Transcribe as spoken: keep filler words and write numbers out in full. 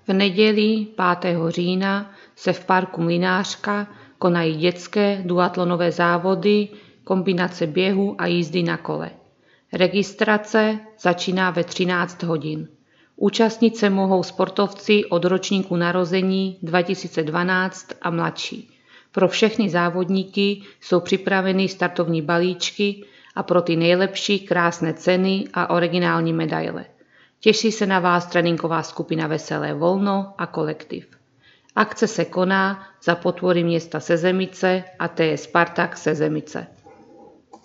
V neděli pátého října se v parku Mlynářka konají dětské duatlonové závody, kombinace běhu a jízdy na kole. Registrace začíná ve třináct hodin. Účastnit se mohou sportovci od ročníku narození dva tisíce dvanáct a mladší. Pro všechny závodníky jsou připraveny startovní balíčky a pro ty nejlepší krásné ceny a originální medaile. Těší se na vás tréninková skupina Veselé volno a kolektiv. Akce se koná za podpory města Sezemice a té je Spartak Sezemice.